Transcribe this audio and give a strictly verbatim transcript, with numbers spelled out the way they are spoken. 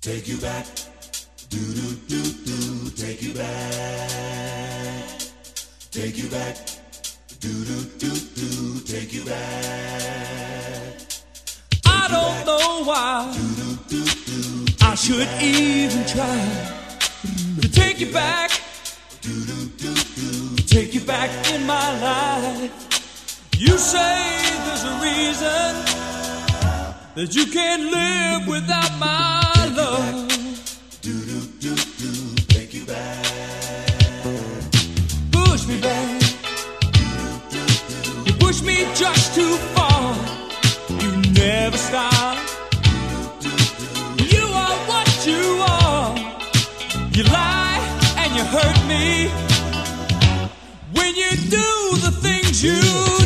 Take you back, do do do do. Take you back, take you back, do do do do. Take you back. I don't know why I should even try to take you back, take you back in my life. You say there's a reason that you can't live without my love. Take you back, Push me back, you push me just too far. You never stop. You are what you are. You lie and you hurt me when you do the things you